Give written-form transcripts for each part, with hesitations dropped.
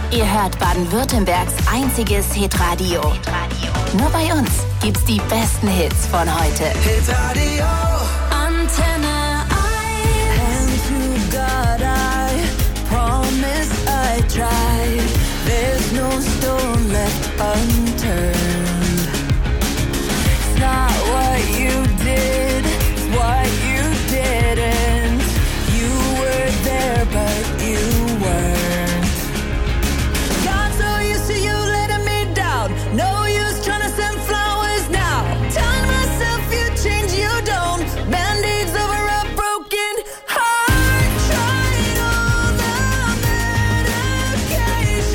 Ihr hört Baden-Württembergs einziges Hitradio. Nur bei uns gibt's die besten Hits von heute. Hitradio Antenne 1. And to God I promise I tried. There's no stone left unturned. It's not what you did, it's what you didn't. You were there but you weren't. Got so used to you letting me down. No use trying to send flowers now. Telling myself you change, you don't. Band-aids over a broken heart. Tried all the medications.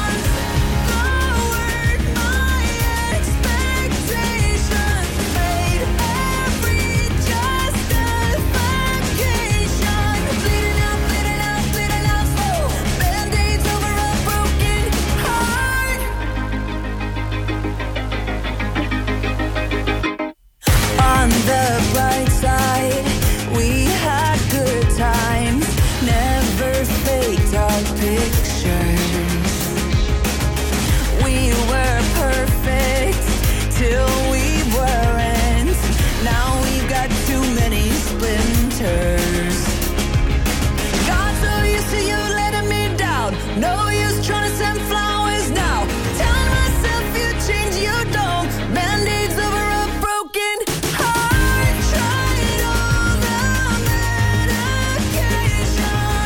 Lowered my expectations. Made every justification. Bleeding out, bleeding out, bleeding out slow. Band-aids over a broken heart. On the bright side, we had good times. Never faked our pictures. We were perfect till we weren't. Now we've got too many splinters. Got so used to you letting me down. No use trying to send flowers now. Telling myself you change, you don't. Band-aids over a broken heart. Tried all the medication.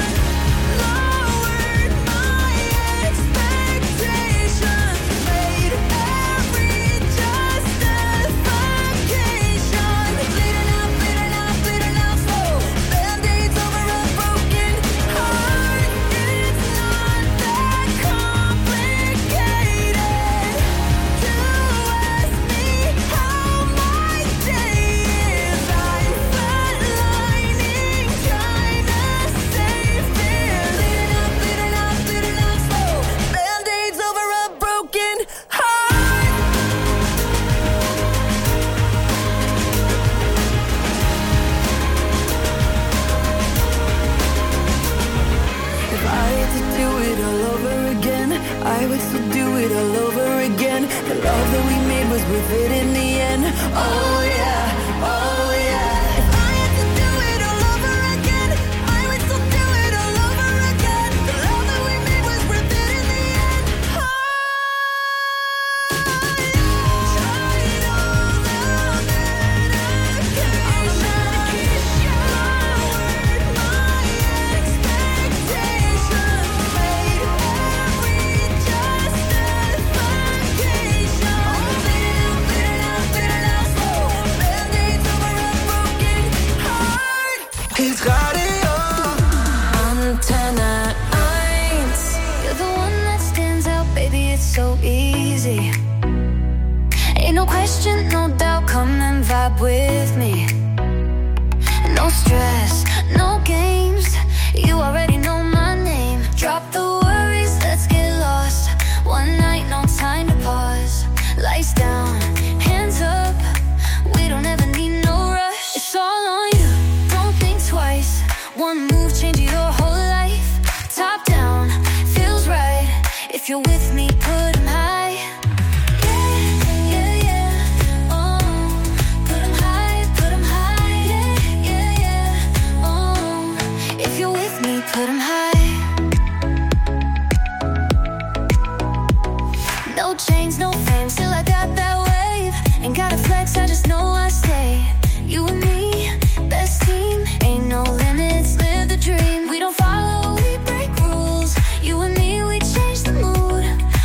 Lowered my expectations. Made every justification. Bleeding out, bleeding out, bleeding out slow. Band-aids over a broken heart. It's not that complicated to ask me how my day is. I flatlining, trying to save fear. Bleeding out, bleeding out, bleeding out slow. Band-aids over a broken heart. If I had to do it all over again, I would still do it all over again. The love that we made was worth it in the end. Oh yeah, oh yeah. If I had to do it all over again, I would still do it all over again. The love that we made was worth it in the end. Oh yeah. Tried all the medication. Lowered my expectations. Made every justification. Bleeding out, bleeding out slow. Band-aids over a broken heart. Hitradio Antenne 1. You're the one that stands out, baby, it's so easy. Ain't no question, no doubt, come and vibe with me. No stress, no games, you already know my name. Drop the worries, let's get lost. One night, no time to pause. Lights down, hands up, we don't ever need no rush. It's all on you, don't think twice. One move, change your whole life. Top down, feels right. If you're with me, put 'em high. Yeah, yeah, yeah. Oh, put 'em high, put 'em high. Yeah, yeah, yeah. Oh, if you're with me, put 'em high. No chains, no fame, still I got that wave. Ain't gotta flex, I just know I stay. You and me, best team. Ain't no limits, live the dream. We don't follow, we break rules. You and me, we change the mood.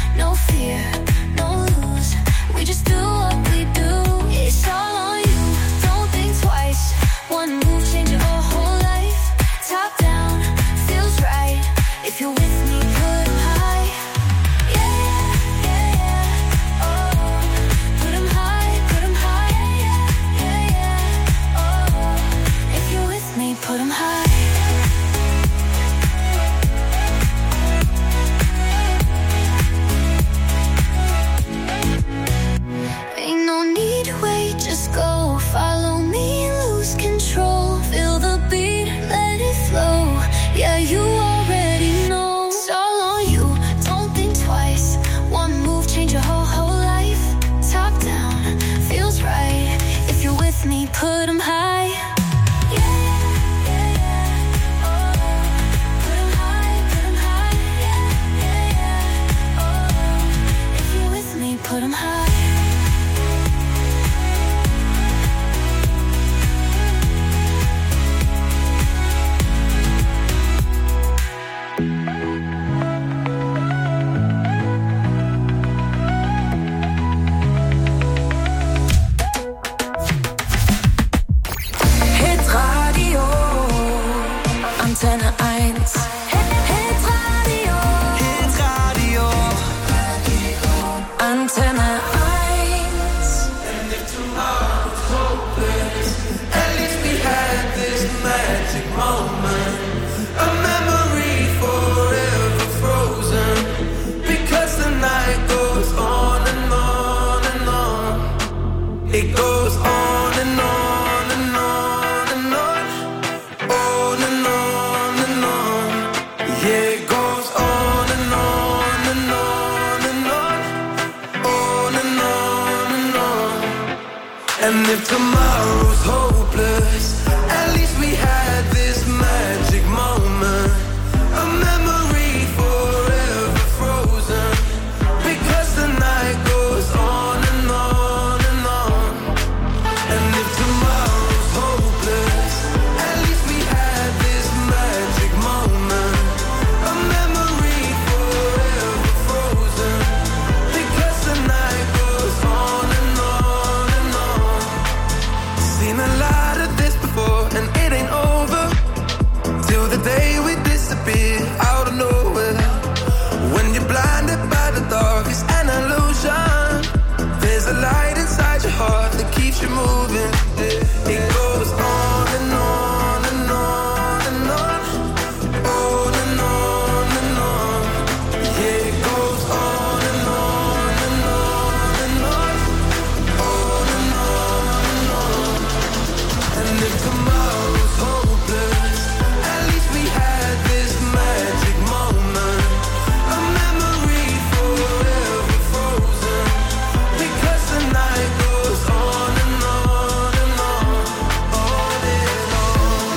And if tomorrow's hopeless, at least we had this magic moment, a memory forever frozen, because the night goes on and on and on. And if tomorrow's hopeless, at least we had this magic moment, a memory forever frozen, because the night goes on and on and on. Seen a lot of this before, and it ain't over till the day we disappear out of nowhere. When you're blinded by the dark, it's an illusion. There's a light inside your heart that keeps you moving. It goes on and on and on and on, on and on and on. Yeah, it goes on and on and on and on, on and on and on. And if tomorrow's hopeless, at least we had this magic moment, a memory forever frozen, because the night goes on and on and on, on and on.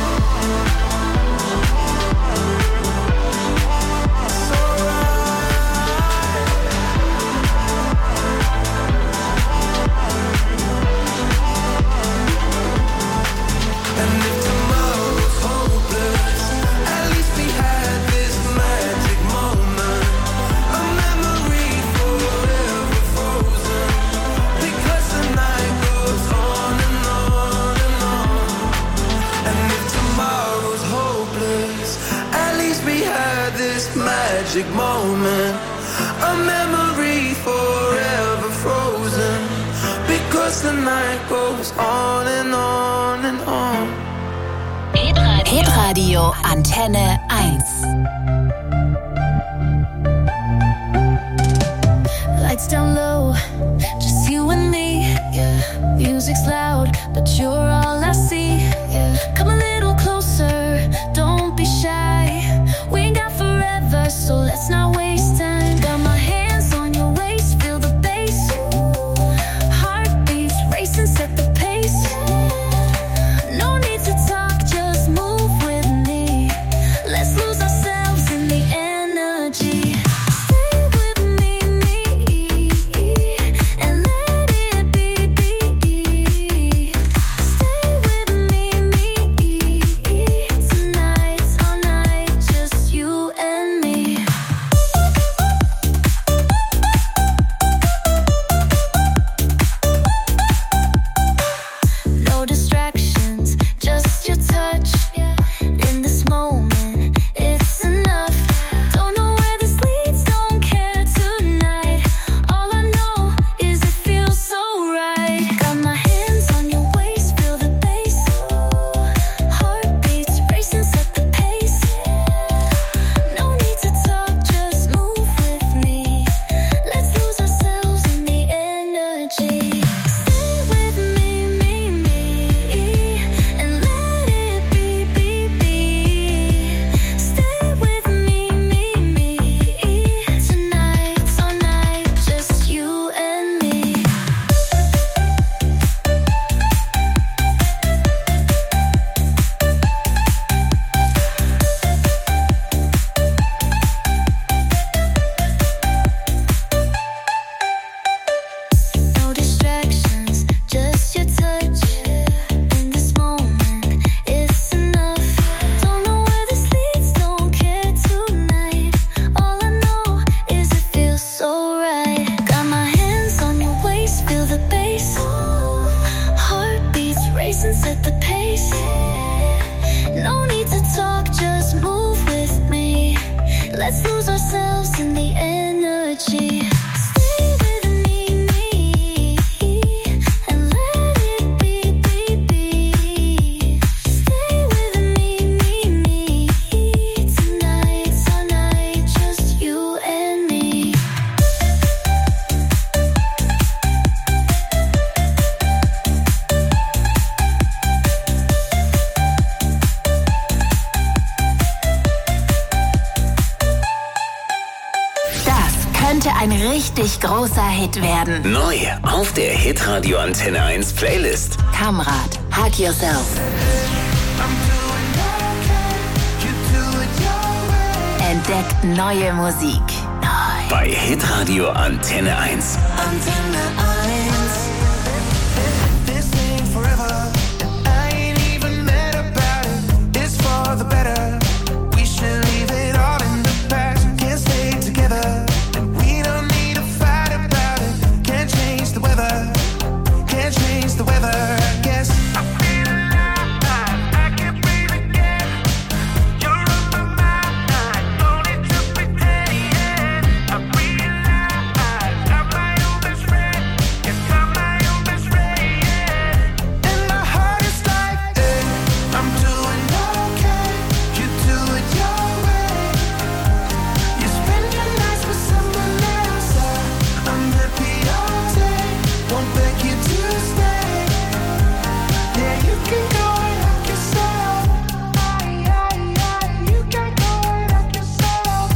It's alright. And if tomorrow's hopeless, at least we had this magic moment, a memory forever frozen, because the night goes on and on and on. And if tomorrow's hopeless, at least we had this magic moment, a memory forever frozen, because the night goes on and on and on. Hitradio Antenne 1. Lights down low, just you and me. Yeah. Music's loud, but you're all I see. Yeah. Come a little closer, don't be shy. We ain't got forever, so let's not waste time. Got my hands on your waist, feel the bass. Heartbeats racing, set the pace. No need to talk, just move with me. Let's lose ourselves in the energy. Stay with me, and let it be. Stay with me, tonight, all night, just you and me. No distractions, just your touch. In this moment, it's enough. Don't know where this leads, don't care tonight. All I know is it feels so right. Got my hands on your waist, feel the bass. Heartbeats racing, set the pace. No need to talk, just move with me. Let's lose ourselves in the energy. Stay with me, and let it be. Stay with me, tonight, all night, just you and me. No distractions, just your touch. In this moment, it's enough. Don't know where this leads, don't care tonight. All I know is it feels so right. Got my hands on your waist, feel the bass. Heartbeats racing, set the pace. No need to talk, just move with me. Let's lose ourselves in the energy. Stay with me, and let it be. Stay with me, tonight, all night, just you and me. könnte ein richtig großer Hit werden. Neu auf der Hitradio Antenne 1 Playlist. Kamrat, Hug Yourself. Entdeckt neue Musik. Neu. Bei Hitradio Antenne 1. Antenne 1. This ain't forever. I ain't even mad about it. It's for the better. We should leave it all in the past. Can't stay together. And we don't need to fight about it. Can't change the weather. Can't change the weather, I guess. I feel alive. I can breathe again. You're on my mind. Don't need to pretend. I realize I'm my own best friend. Yes, I'm my own best friend. And my heart is like, hey, I'm doing okay. You do it your way. You spend your nights with someone else. I'm happy all day. Won't beg you to stay. Yeah, you can go and help yourself. You can go and help yourself.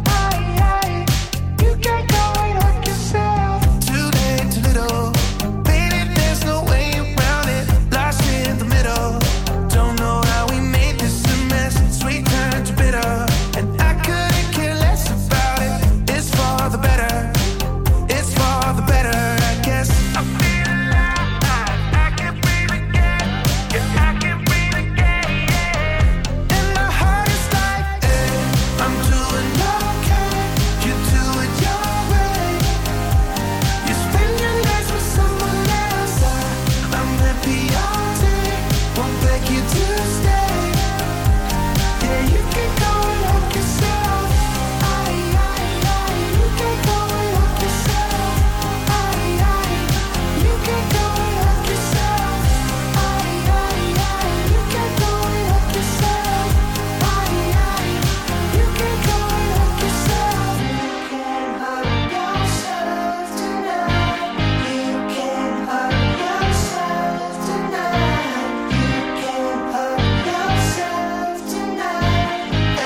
You can go and help yourself. Too late, too little. Baby, there's no way around it. Lost in the middle. Don't know how we made this a mess. Sweet turned to bitter. And I couldn't care less about it. It's for the better. It's for the better, I guess. I feel alive. I can breathe again. Yeah, I can breathe again. And my heart is like, hey, I'm doing okay. You do it your way. You spend your nights with someone else. I'm happy all day. Won't beg you to stay. Yeah, you can go and help yourself. You can go and help yourself. You can go and help yourself. You can go and help yourself. You can go and help yourself. You can hurt yourself tonight. You can hurt yourself tonight. You can hurt yourself tonight.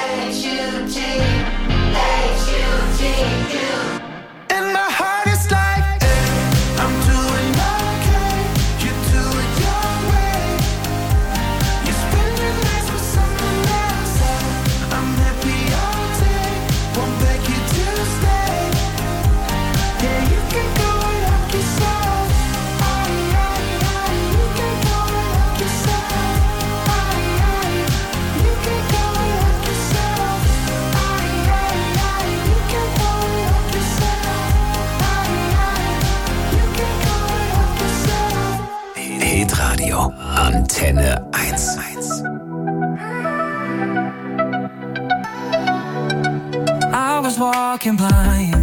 H-U-G, and my heart is like, hey, I'm doing okay. You do it your way. You spend your nights with someone else. I'm happy all day. Won't beg you to stay. Yeah, you can go and help yourself. You can go and help yourself. You can go and help yourself. You can go and help yourself. You can go and help yourself. Hitradio Antenne 1. I was walking blind,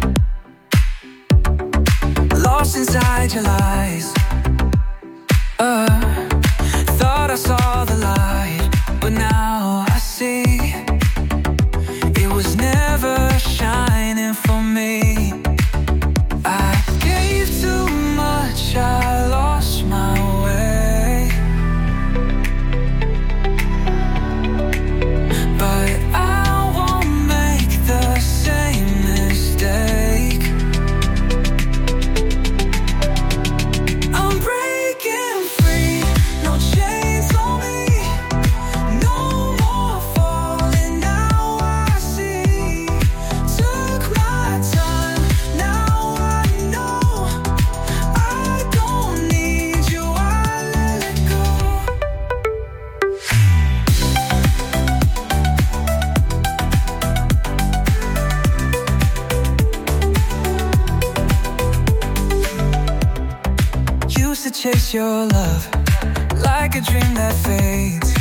lost inside your lies. Thought I saw the light, but now I see it was never shining for me. I gave too much, I lost my way. But I won't make the same mistake. I'm breaking free, no chains on me. No more falling, now I see. Took my time, now I know. I don't need you, I let it go. Used to chase your love like a dream that fades.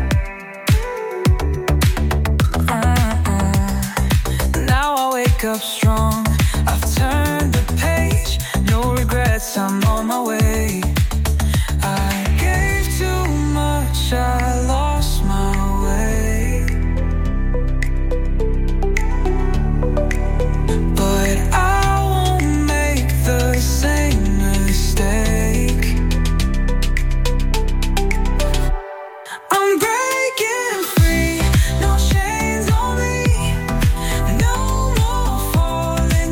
Now I wake up strong. I've turned the page, no regrets, I'm on my way. I gave too much, I lost my way. But I won't make the same mistake. I'm breaking free, no chains on me. No more falling,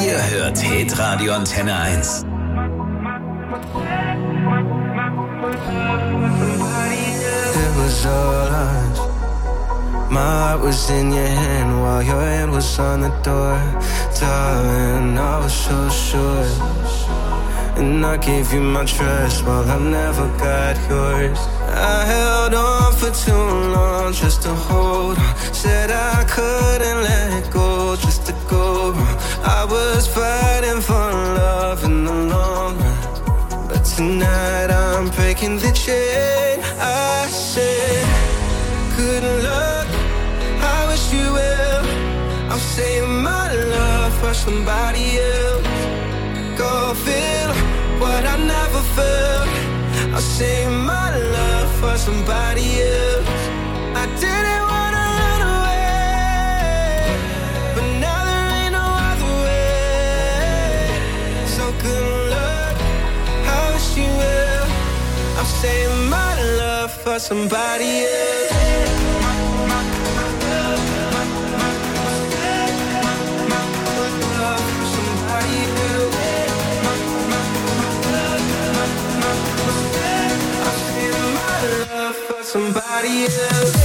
Ihr hört Hitradio Antenne 1. It was all us. My heart was in your hand while your hand was on the door. Darling, I was so sure. And I gave you my trust while I never got yours. I held on for too long just to hold on. Said I couldn't let go just to go wrong. I was fighting for love in the long run, but tonight I'm breaking the chain. I said, good luck, I wish you well. I'm saving my love for somebody else. Go feel what I never felt. I'll save my love for somebody else. I didn't wanna run away, but now there ain't no other way. So good luck, I wish you well. I'm saving my love for somebody else. Somebody else.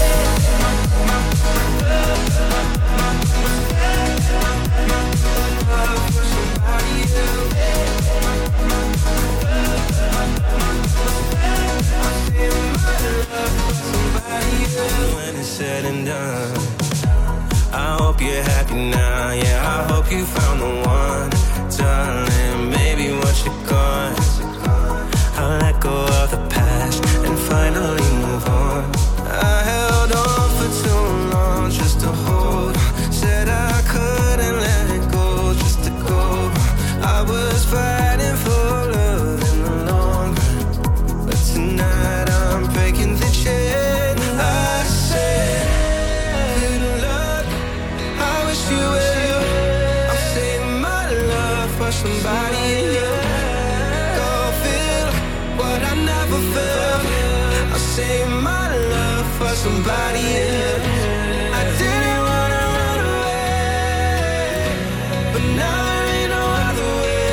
When it's said and done, I hope you're happy now. Yeah, I hope you found the one, darling. Maybe once you're gone, I'll let go of the past and finally move on. I held on for too long just to hold on. Said I couldn't let it go just to go. I was fighting for love in the long run, but tonight I'm breaking the chain. I said, good luck, I wish you well. I'm saving my love for somebody else. Go feel what I never felt. I'll save my love for somebody else. I didn't wanna run away, but now there ain't no other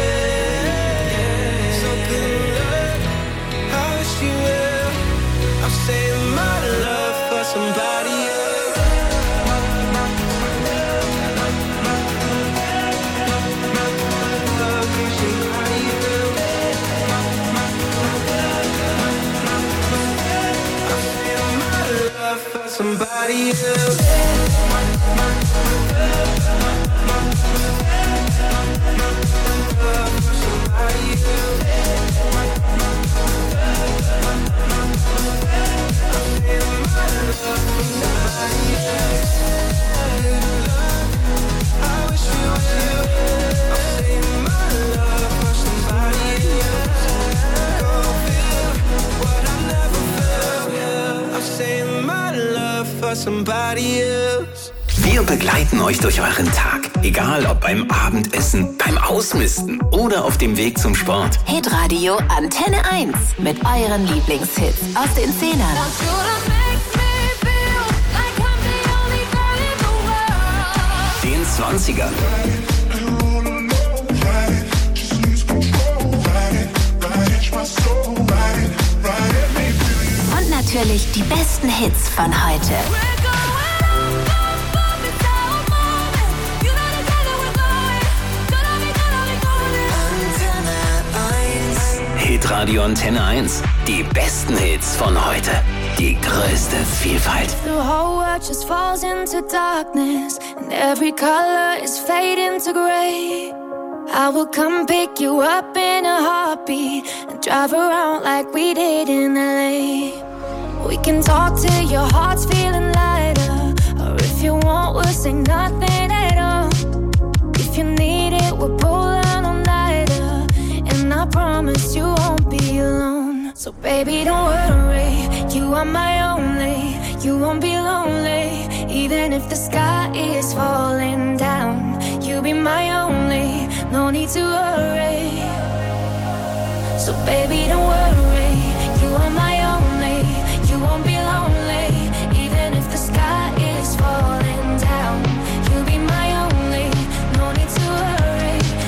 way. So good luck, I wish you well. I'll save my love for somebody else. Somebody else. Somebody else. Wir begleiten euch durch euren Tag. Egal ob beim Abendessen, beim Ausmisten oder auf dem Weg zum Sport. Hitradio Antenne 1 mit euren Lieblingshits aus den 10ern. Den 20ern. Und natürlich die besten Hits von heute. Hitradio Antenne 1. Die besten Hits von heute. Die größte Vielfalt. The whole world just falls into darkness, and every color is fading to gray. I will come pick you up in a heartbeat and drive around like we did in LA. We can talk till your heart's feeling lighter, or if you want, we'll say nothing at all. If you need it, we'll pull on all-nighter, and I promise you won't be alone. So baby, don't worry, you are my only. You won't be lonely, even if the sky is falling down. You'll be my only, no need to worry. So baby, don't worry, you are my only. You won't be lonely, even if the sky is falling down. You'll be my only, no need to worry.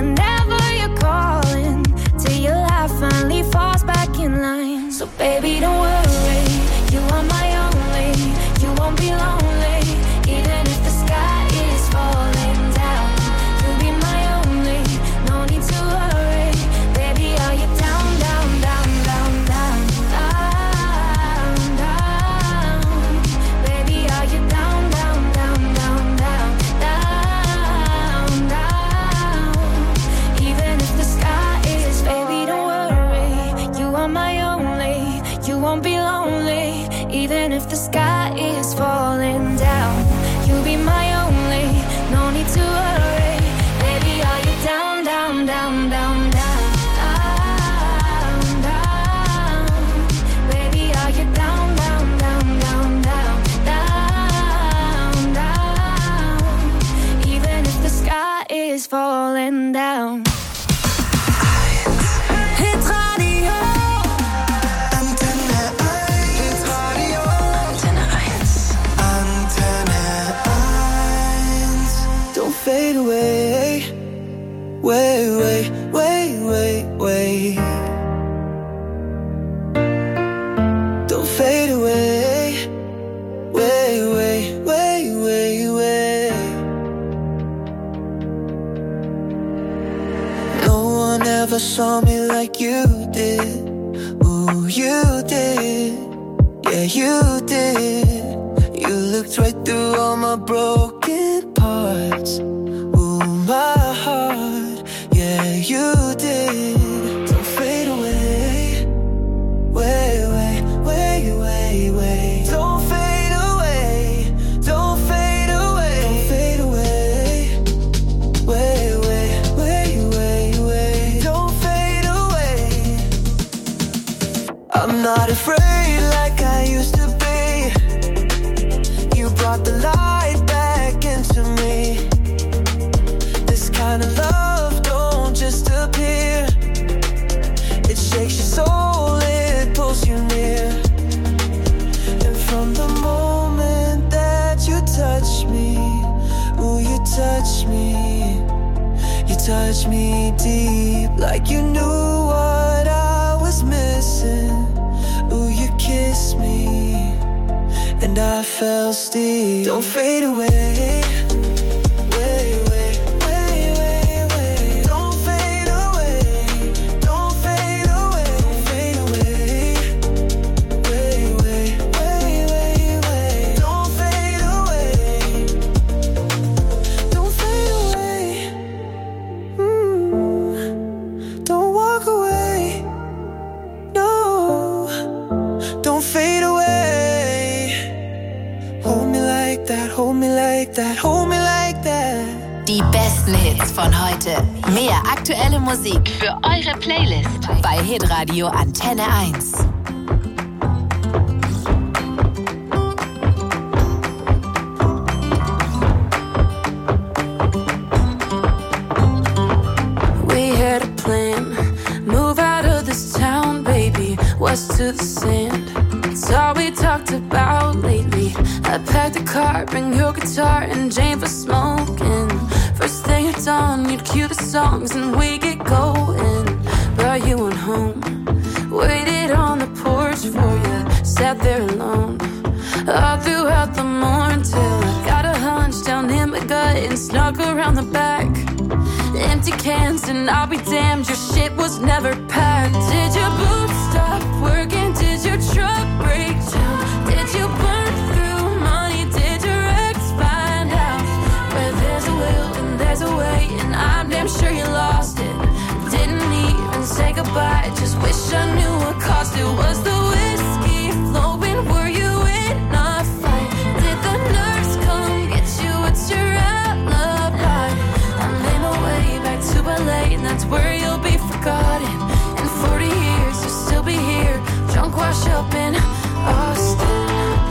whenever you're calling, till your life finally falls back in line. So baby, don't worry, you are my only, you won't be lonely, even if the sky is falling down. You'll be my only, no need to worry. Baby, are you down, down, down, down, down, down, down? Baby, are you down, down, down, down, down, down, down? Even if the sky is, baby, don't worry, you are my only, you won't be lonely, even if the sky is falling down. You'll be my only, no need to worry. Baby, are you down, down, down, down, down, down, down? Baby, are you down, down, down, down, down, down, down? Even if the sky is falling down. Hitradio. Antenne 1. Hitradio. Antenne 1. Antenne 1. Don't fade away. Wait, wait, wait, wait, wait. Don't fade away. Wait, wait, wait, wait, wait. No one ever saw me like you did. Ooh, you did. Yeah, you did. You looked right through all my broken parts. Ooh, my heart. Yeah, you did. Don't fade away. Wait, wait, wait, wait, wait. Don't fade away. Don't fade away. Don't fade away. Wait, wait, wait, wait, wait. Don't fade away. I'm not afraid like I used to be. You brought the light back into me. This kind of love don't just appear. It shakes your soul, it pulls you near. And from the moment that you touch me, ooh, you touch me. You touch me deep, like you knew what I was missing. Ooh, you kissed me, and I fell steep. Don't fade away. Wait, wait, wait, wait, wait. Don't fade away. Don't fade away. Don't fade away. Wait, wait, wait, wait, wait. Don't fade away. Don't fade away. Don't walk away. No. Don't fade away. Hold me like that, hold me like that, hold me like that. Die besten Hits von heute. Mehr aktuelle Musik für eure Playlist bei Hitradio Antenne 1. We had a plan, move out of this town, baby, west to the sand. It's all we talked about lately. I packed a car, bring your guitar and Jane for smoking. First thing at dawn, you'd cue the songs and we get going. Brought you on home, waited on the porch for you, sat there alone all throughout the morning till I got a hunch down in my gut and snuck around the back. Empty cans and I'll be damned, your shit was never packed. Did your boots stop working? Did your truck break down? Did you burn through money? Did your ex find out? Where there's a will and there's a way, and I'm damn sure you lost it. Didn't even say goodbye, just wish I knew what cost it. Was the whiskey flowing? Were you in a fight? Did the nurse come get you? What's your alibi? I made my way back to LA, and that's where you'll be forgotten. In 40 years, you'll still be here, drunk, wash up in Austin.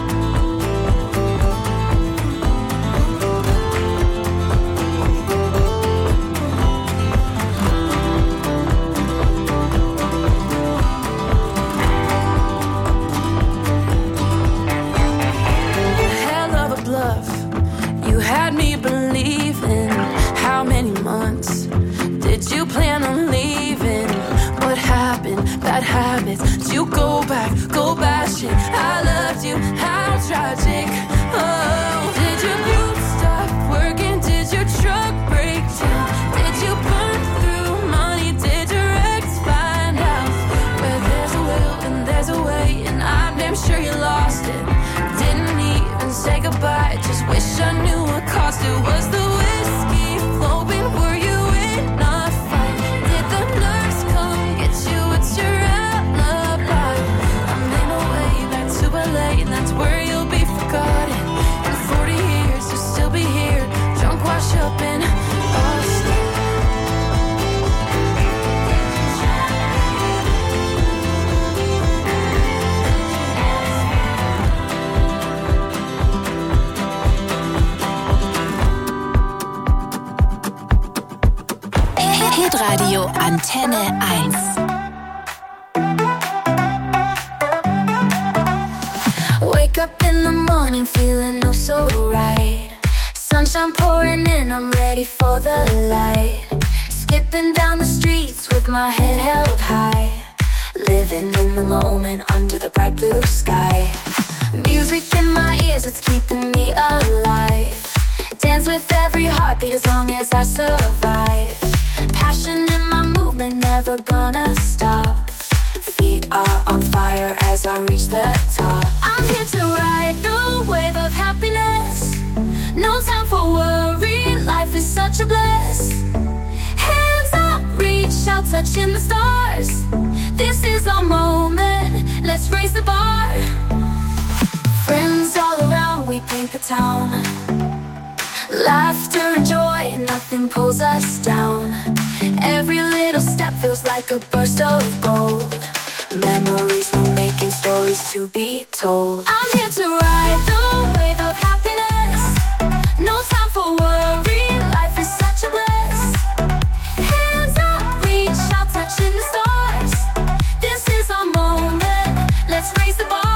Hell of a bluff, you had me believing. How many months did minutes. Did you go back, go bashing? I loved you, how tragic. Oh, did your boots stop working? Did your truck break down? Did you burn through money? Did your ex find out? Where there's a will and there's a way, and I'm damn sure you lost it. Didn't even say goodbye, just wish I knew what cost it. Was the whiskey flowing? Were you in a fight? Did the nurse come get you? It's your alibi. I'm in a way back to LA, and that's where you'll be forgotten. In 40 years you'll still be here, drunk, wash up in Austin. Hitradio Antenne 1. Wake up in the morning feeling oh so right. Sunshine pouring in, I'm ready for the light. Skipping down the streets with my head held high. Living in the moment under the bright blue sky. Music in my ears, it's keeping me alive. Dance with every heartbeat as long as I survive. Passion in my movement, never gonna stop. Feet are on fire as I reach the top. I'm here to ride the wave of happiness. No time for worry, life is such a bliss. Hands up, reach out, touching the stars. This is our moment, let's raise the bar. Friends all around, we paint the town. Laughter and joy, nothing pulls us down. Every little step feels like a burst of gold. Memories we're making, stories to be told. I'm here to ride the wave of happiness. No time for worry, life is such a bliss. Hands up, reach out, touching the stars. This is our moment, let's raise the bar.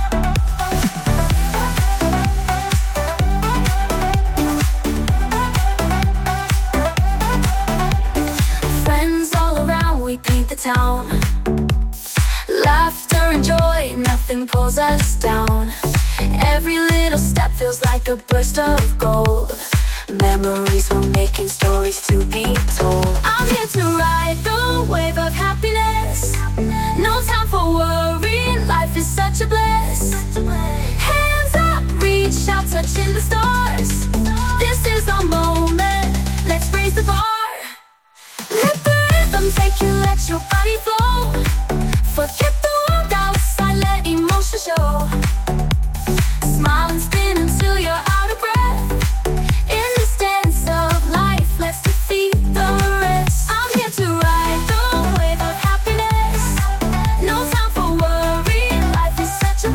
Paint the town. Laughter and joy, nothing pulls us down. Every little step feels like a burst of gold. Memories we're making, stories to be told. I'm here to ride the wave of happiness. No time for worry, life is such a bliss. Hands up, reach out, touching the stars. This is our moment, let's raise the bar. Let the rhythm take you, let your body flow. Forget the world outside, let emotion show. Smile and spin until you're out of breath. In this dance of life, let's defeat the rest. I'm here to ride the wave of happiness. No time for worry, life is such a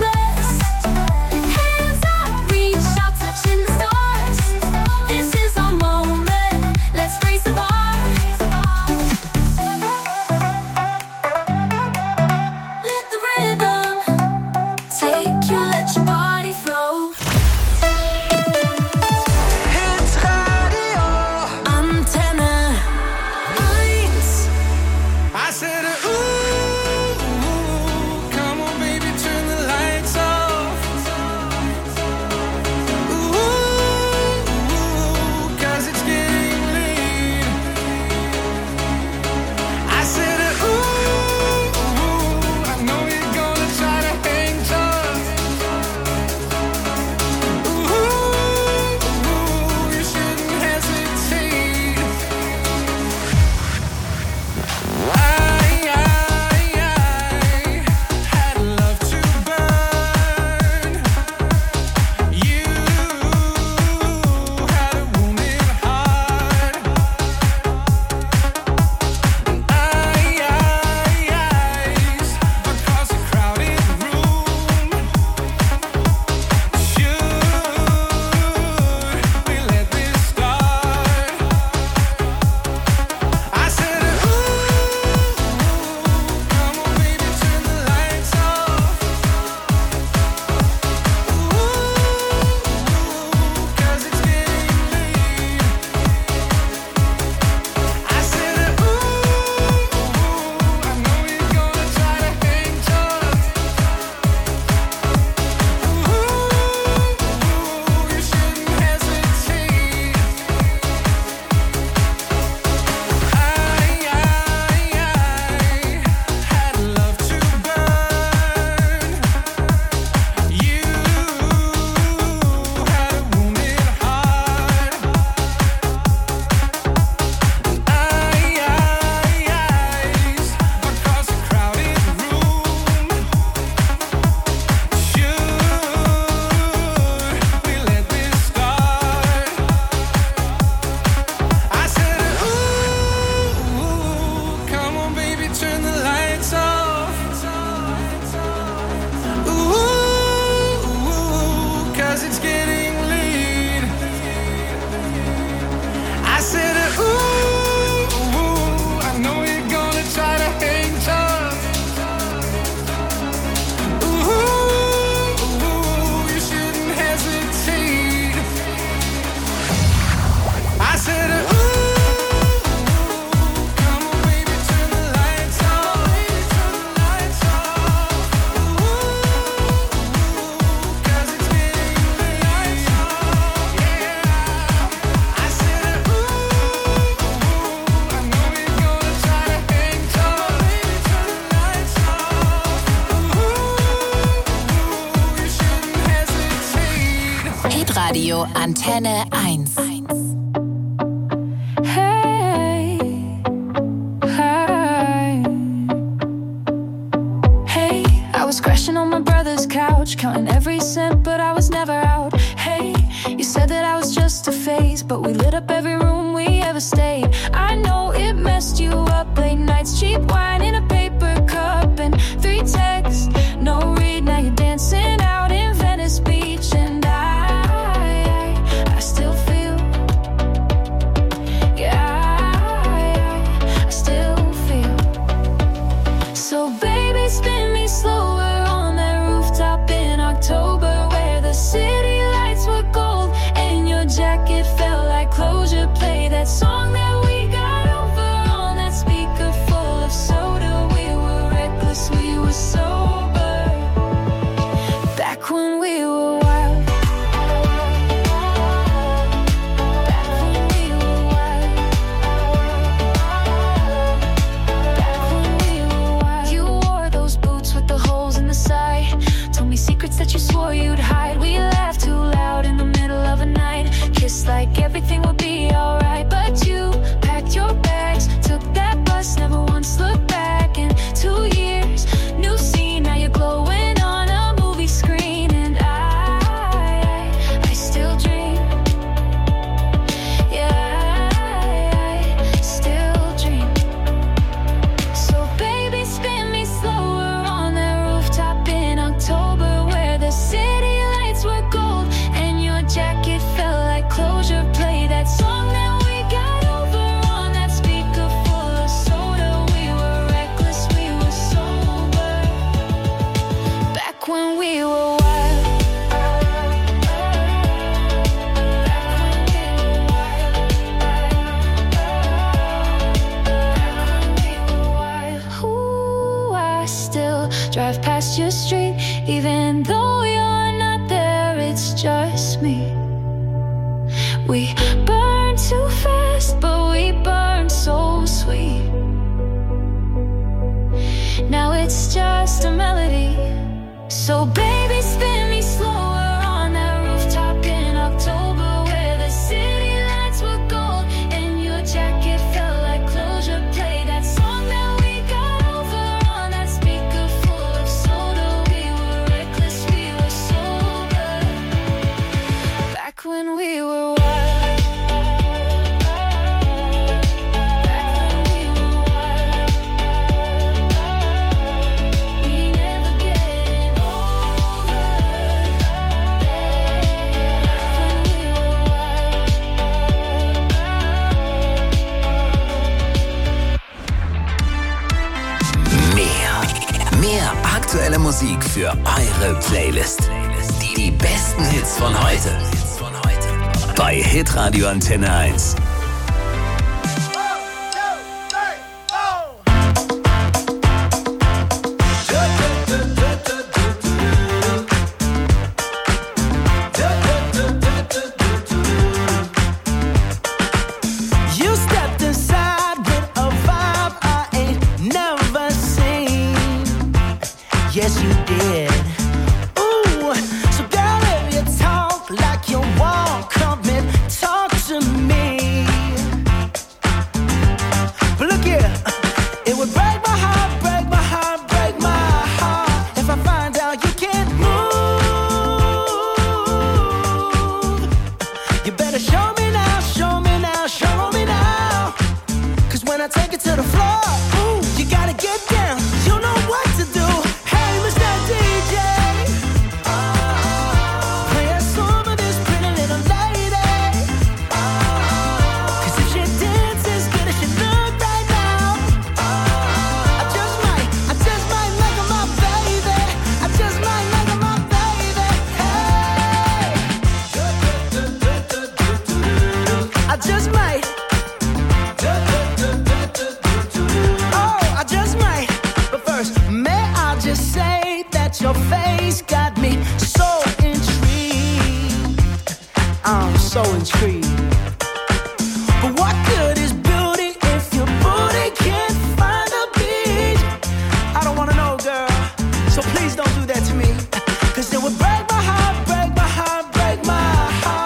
Hitradio Antenne 1. Hey, hey, hey, I was crashing on my brother's couch, counting every cent, but I was never out. Hey, you said that I was just a phase, but we lit up every room we ever stayed. I know it messed you up, late nights, cheap wine in a paper cup, and 3 texts, no read, now you're dancing out in Venice Beach, and I still feel, I still feel. So baby, spin me slower on that rooftop in October, where the city lights were gold and your jacket felt like closure. Play that song that we got over on that speaker full of soda. We were reckless, we were sober, back when we were wild. Back when we were wild. Back when we were wild. You wore those boots with the holes in the side, told me secrets that you swore you'd hide. We laughed too loud in the middle of a night, kissed like everything would be alright. But you packed your bags, took that bus, never once looked back. In 2 years, new scene, now you're glowing on a movie screen. And I still dream. Yeah, I still dream. So baby, spin me slower on that rooftop in October, where the city lights were gold and your jacket felt like closure. Play that song that we got over on that speaker full of soda. We were reckless, we were sober, back when we were wild. Ooh, I still drive past your street, even though you're not there. It's just me. We burn too fast, but we burn so sweet. Now it's just a melody. So baby, spin me slower on that rooftop in October, where the city lights were gold and your jacket felt like closure. Play that song that we got over on that speaker full of soda. We were reckless, we were sober, back when we were wild. Back when we were wild. We never get over. Back when we were Mehr aktuelle Musik für eure Playlist. Die besten Hits von heute. Bei Hitradio Antenne 1. You stepped inside with a vibe I ain't never seen. Yes, you did. Ooh, so girl, if you talk like you walk, come and talk to me. But look here, it would break my heart, break my heart, break my heart if I find out you can't move. You better show me now, show me now, show me now. 'Cause when I take it to the floor, ooh, you gotta get down. You know what to do. Hey, Mr. DJ, play a song of this pretty little lady. 'Cause if she dances good as she look right now, I just might make her my baby. I just might make her my baby. Hey, I just might. Oh, I just might. But first, may I just say that your face got me so intrigued. I'm so intrigued. But what good is beauty if your booty can't find a beat? I don't wanna know, girl. So please don't do that to me. 'Cause it would break my heart, break my heart, break my heart.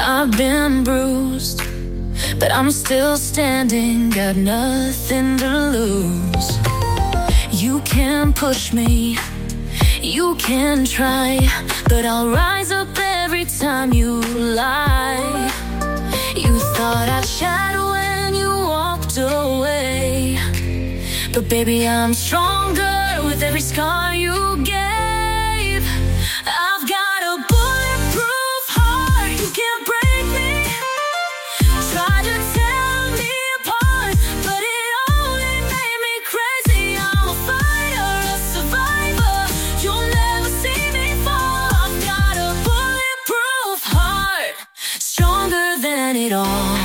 I've been bruised, but I'm still standing, got nothing to lose. You can push me, you can try, but I'll rise up every time you lie. You thought I'd shadow when you walked away, but baby, I'm stronger with every scar you gave. I've got a bulletproof heart, you can't break me. Try to tear me apart, but it only made me crazy. I'm a fighter, a survivor, you'll never see me fall. I've got a bulletproof heart, stronger than it all.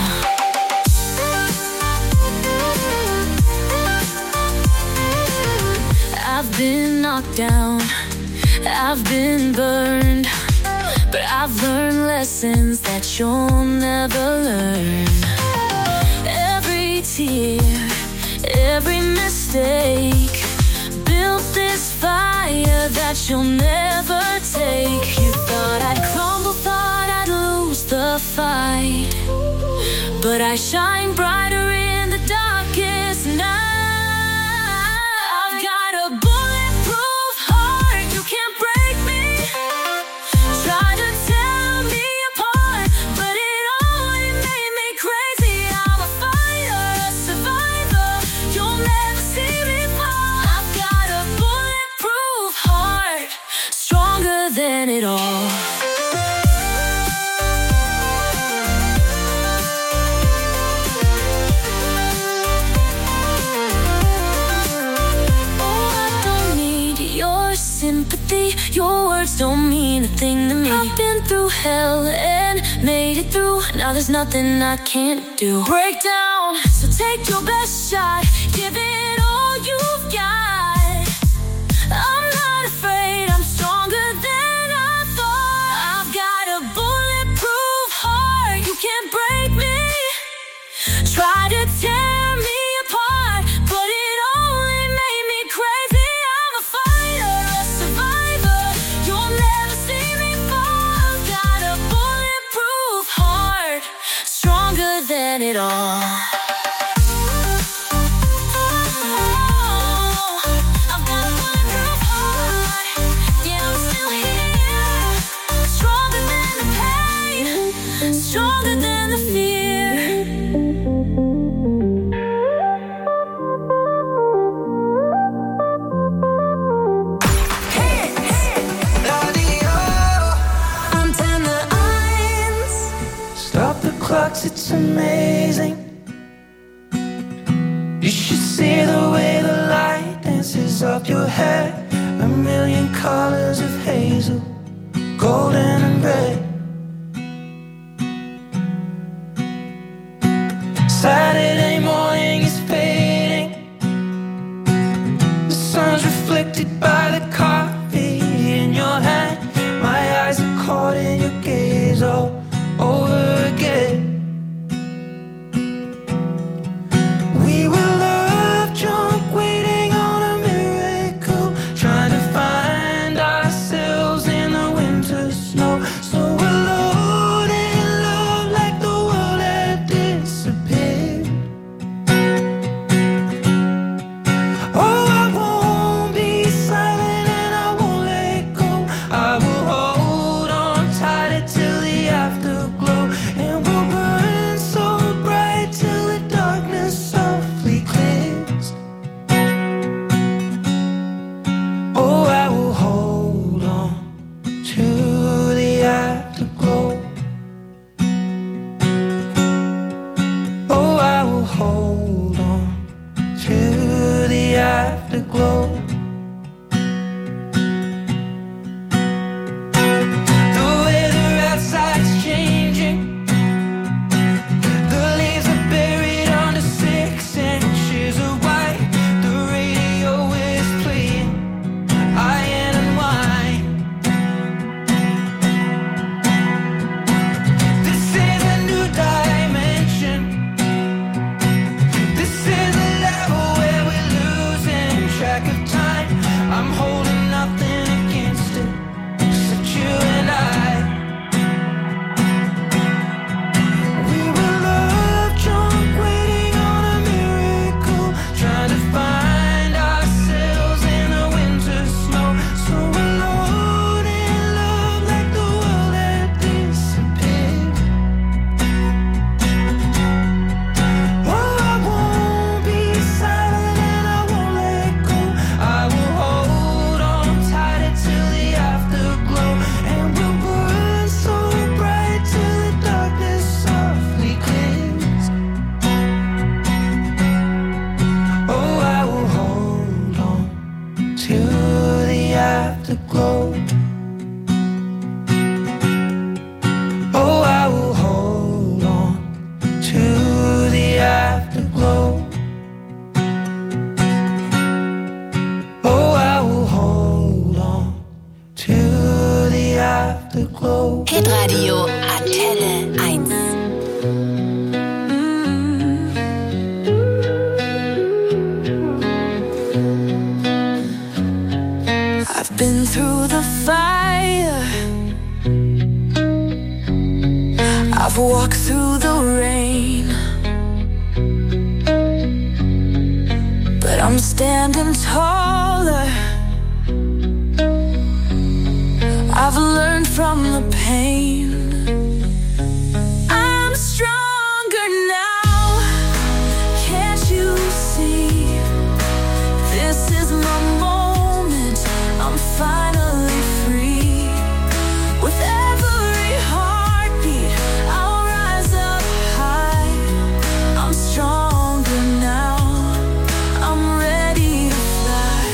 I've been knocked down, I've been burned, but I've learned lessons that you'll never learn. Every tear, every mistake built this fire that you'll never take. You thought I'd crumble, thought I'd lose the fight, but I shine brighter in the darkest night. Than it all. Oh, I don't need your sympathy, your words don't mean a thing to me. I've been through hell and made it through, now there's nothing I can't do. Break down, so take your best shot, give it all you've got. I'm not afraid, I'm stronger than try to tear me apart, but it only made me crazy. I'm a fighter, a survivor, you'll never see me fall. I've got a bulletproof heart, stronger than it all. I've got a bulletproof heart, yeah, I'm still here. Stronger than the pain, stronger than the fear. It's amazing. You should see the way the light dances up your hair. A million colors of hazel, golden and red. Saturday morning is fading. The sun's reflected by the coffee in your hand. My eyes are caught in your gaze all over again. Track of time. Hitradio Antenne 1. I've been through the fire, I've walked through the rain, but I'm standing taller. I've learned from the pain. I'm stronger now. Can't you see? This is my moment. I'm finally free. With every heartbeat, I'll rise up high. I'm stronger now. I'm ready to fly.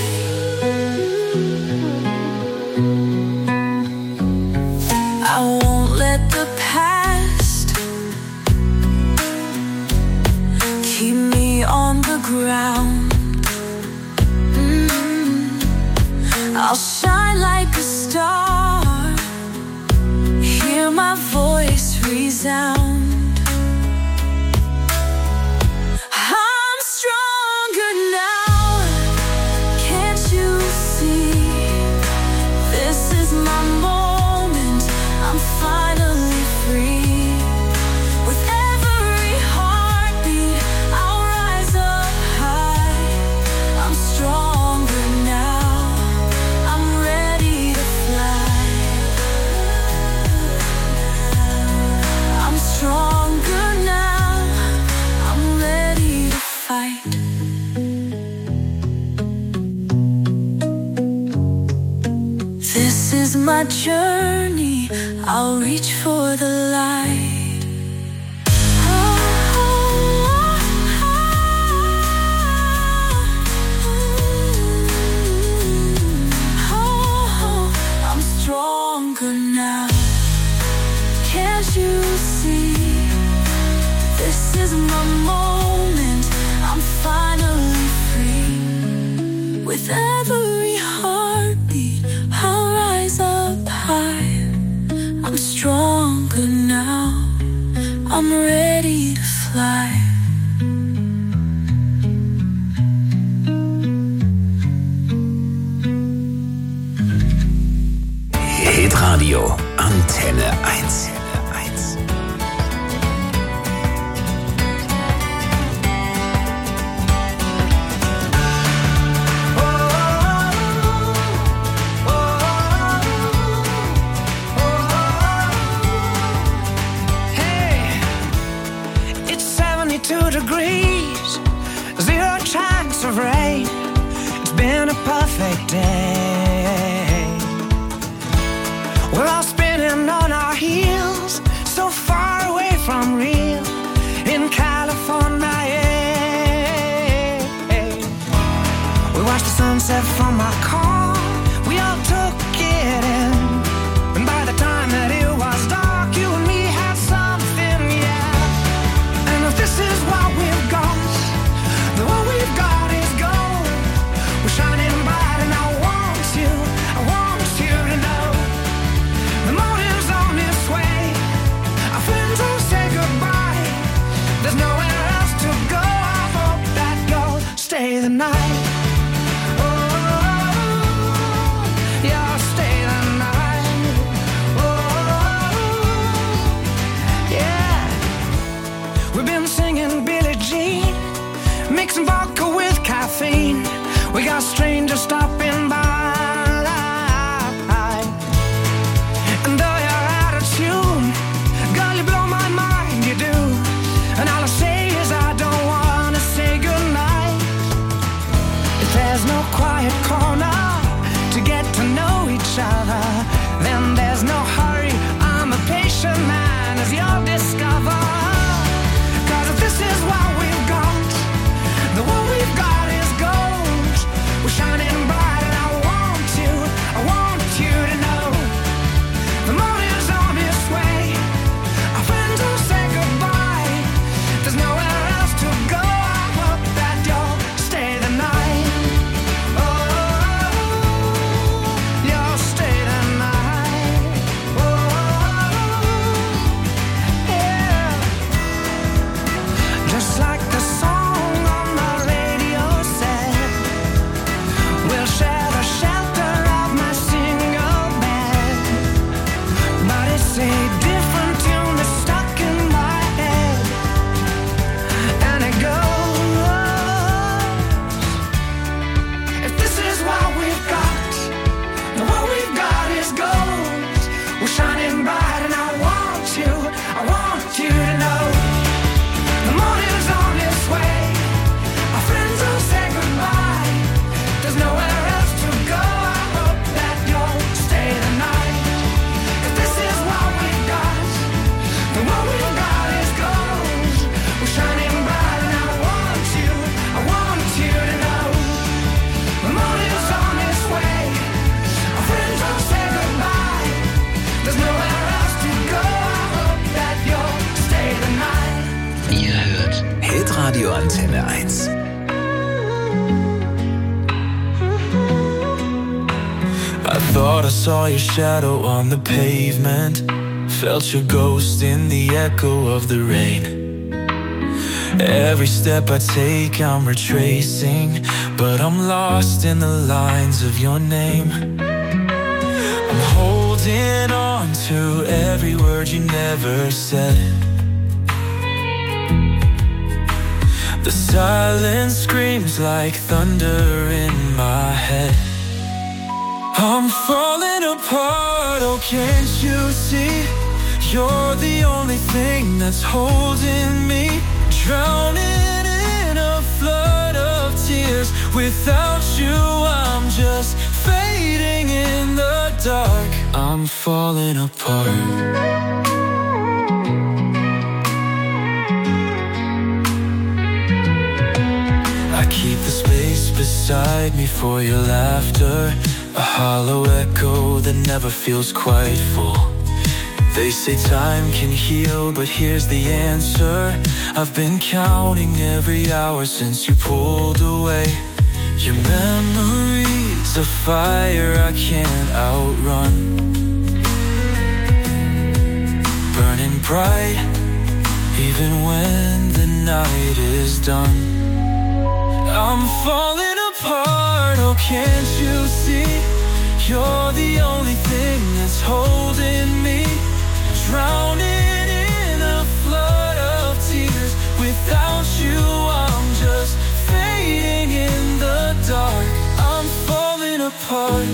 I won't let the past keep me on the ground. I'll shine like a star, hear my voice resound. I'm stronger now, can't you see? This is my moment, I'm finally free. With every heartbeat, I'll rise up high. I'm stronger now, I'm ready to fly. I'm stronger now, I'm ready to fight. This is my journey, I'll reach for the light. I'm stronger now. Can't you see? This is my moment. I'm finally free. With every heartbeat, I'll rise up high. I'm stronger now. I'm ready to fly. Hitradio Antenne 1. Hey, it's 72 degrees, 0 chance of rain. It's been a perfect day. We're all spinning on our heels, so far away from real in California. We watched the sunset from our car, we all took it in. And by the time that it was dark, you and me had something, yeah. And if this is what we've got, then what we've got is gold. We're shining bright and I want you to know. The morning's on its way, our friends will say goodbye. There's nowhere else to go, I hope that you'll stay the night. Yeah, stay the night. Yeah. We've been singing Billie Jean, mixing vodka with caffeine. We got strangers stopping by. And though you're out of tune, girl, you blow my mind, you do. And all I say is I don't wanna say goodnight. If there's no quiet corner to get to know each other, then there's no hurry. I'm a patient man, as you'll discover. 'Cause if this is what we've got, then what we've got is gold. We're shining bright and I Hitradio Antenne 1. I thought I saw your shadow on the pavement, felt your ghost in the echo of the rain. Every step I take I'm retracing, but I'm lost in the lines of your name. I'm holding on to every word you never said. The silence screams like thunder in my head. I'm falling apart, oh can't you see? You're the only thing that's holding me, drowning in a flood of tears. Without you I'm just fading in the dark. I'm falling apart. I keep the space beside me for your laughter, a hollow echo that never feels quite full. They say time can heal, but here's the answer. I've been counting every hour since you pulled away. Your memory's a fire I can't outrun, burning bright even when the night is done. I'm falling apart, oh can't you see? You're the only thing that's holding me, drowning in a flood of tears. Without you I'm just fading in the dark. I'm falling apart.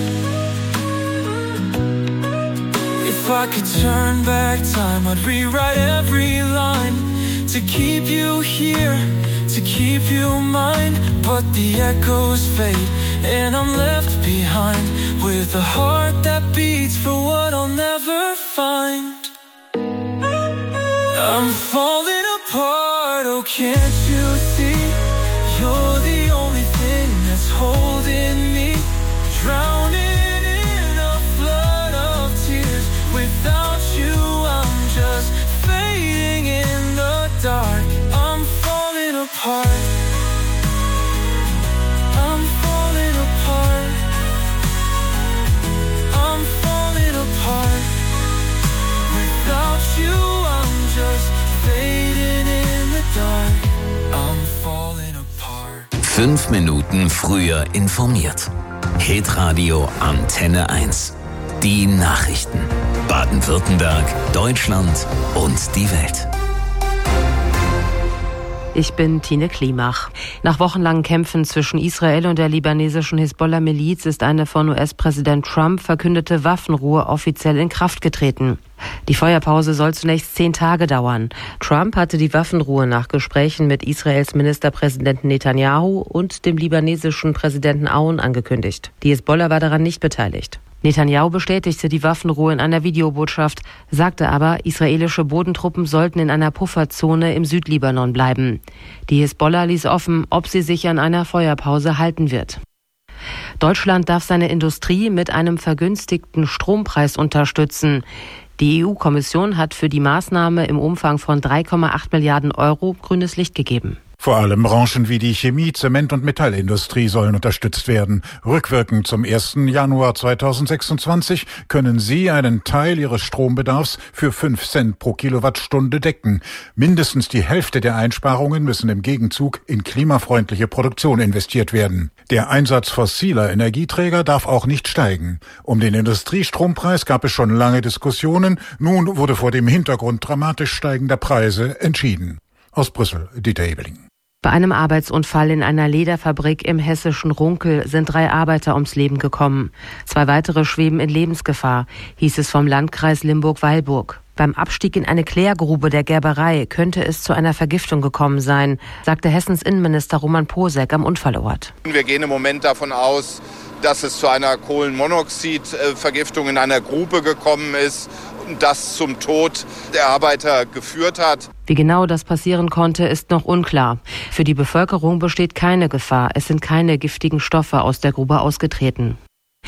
If I could turn back time, I'd rewrite every line to keep you here, to keep you mine. But the echoes fade and I'm left behind with a heart that beats for what I'll never find. I'm falling apart, oh can't you see? You're the only thing that's holding me, drowning in a flood of tears. Without you I'm just fading in the dark. I'm falling apart. I'm falling apart. I'm falling apart. Without you I'm just fading in the dark. I'm falling apart. 5 Minuten früher informiert. Hitradio Antenne 1. Die Nachrichten. Baden-Württemberg, Deutschland und die Welt. Ich bin Tine Klimach. Nach wochenlangen Kämpfen zwischen Israel und der libanesischen Hisbollah-Miliz ist eine von US-Präsident Trump verkündete Waffenruhe offiziell in Kraft getreten. Die Feuerpause soll zunächst 10 Tage dauern. Trump hatte die Waffenruhe nach Gesprächen mit Israels Ministerpräsidenten Netanyahu und dem libanesischen Präsidenten Aoun angekündigt. Die Hisbollah war daran nicht beteiligt. Netanyahu bestätigte die Waffenruhe in einer Videobotschaft, sagte aber, israelische Bodentruppen sollten in einer Pufferzone im Südlibanon bleiben. Die Hisbollah ließ offen, ob sie sich an einer Feuerpause halten wird. Deutschland darf seine Industrie mit einem vergünstigten Strompreis unterstützen. Die EU-Kommission hat für die Maßnahme im Umfang von 3,8 Milliarden Euro grünes Licht gegeben. Vor allem Branchen wie die Chemie-, Zement- und Metallindustrie sollen unterstützt werden. Rückwirkend zum 1. Januar 2026 können sie einen Teil ihres Strombedarfs für 5 Cent pro Kilowattstunde decken. Mindestens die Hälfte der Einsparungen müssen im Gegenzug in klimafreundliche Produktion investiert werden. Der Einsatz fossiler Energieträger darf auch nicht steigen. Um den Industriestrompreis gab es schon lange Diskussionen. Nun wurde vor dem Hintergrund dramatisch steigender Preise entschieden. Aus Brüssel, Dieter Ebeling. Bei einem Arbeitsunfall in einer Lederfabrik im hessischen Runkel sind 3 Arbeiter ums Leben gekommen. 2 weitere schweben in Lebensgefahr, hieß es vom Landkreis Limburg-Weilburg. Beim Abstieg in eine Klärgrube der Gerberei könnte es zu einer Vergiftung gekommen sein, sagte Hessens Innenminister Roman Posek am Unfallort. Wir gehen im Moment davon aus, dass es zu einer Kohlenmonoxidvergiftung in einer Grube gekommen ist, das zum Tod der Arbeiter geführt hat. Wie genau das passieren konnte, ist noch unklar. Für die Bevölkerung besteht keine Gefahr. Es sind keine giftigen Stoffe aus der Grube ausgetreten.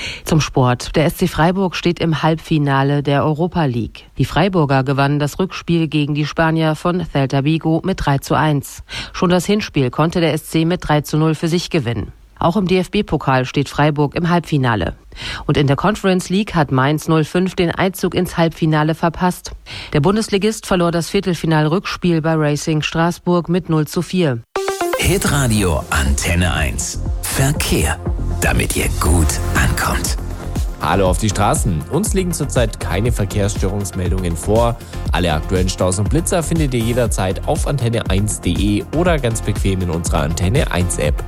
Zum Sport. Der SC Freiburg steht im Halbfinale der Europa League. Die Freiburger gewannen das Rückspiel gegen die Spanier von Celta Vigo mit 3:1. Schon das Hinspiel konnte der SC mit 3:0 für sich gewinnen. Auch im DFB-Pokal steht Freiburg im Halbfinale. Und in der Conference League hat Mainz 05 den Einzug ins Halbfinale verpasst. Der Bundesligist verlor das Viertelfinal-Rückspiel bei Racing Straßburg mit 0:4. Hitradio Antenne 1. Verkehr, damit ihr gut ankommt. Hallo auf die Straßen. Uns liegen zurzeit keine Verkehrsstörungsmeldungen vor. Alle aktuellen Staus und Blitzer findet ihr jederzeit auf antenne1.de oder ganz bequem in unserer Antenne 1 App.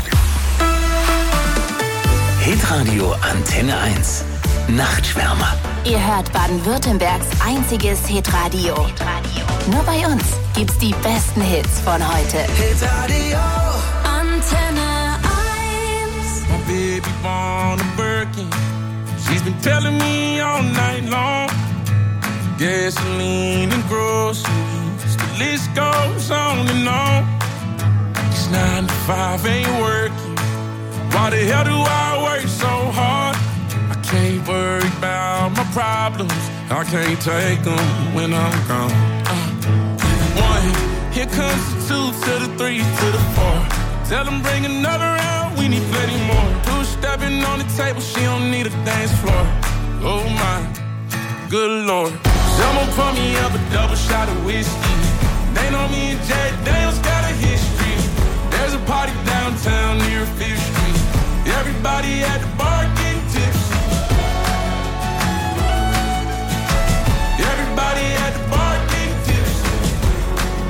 Hitradio Antenne 1. Nachtschwärmer. Ihr hört Baden-Württembergs einziges Hitradio. Nur bei uns gibt's die besten Hits von heute. Hitradio Antenne 1. My baby born a Birkin. She's been telling me all night long. Gasoline and groceries. The list goes on and on. It's 9 to 5 ain't working. Why the hell do I work so hard? I can't worry about my problems. I can't take them when I'm gone. 1, here comes the 2 to the 3 to the 4. Tell them bring another round, we need plenty more. 2 stepping on the table, she don't need a dance floor. Oh my, good Lord. Someone pour me up a double shot of whiskey.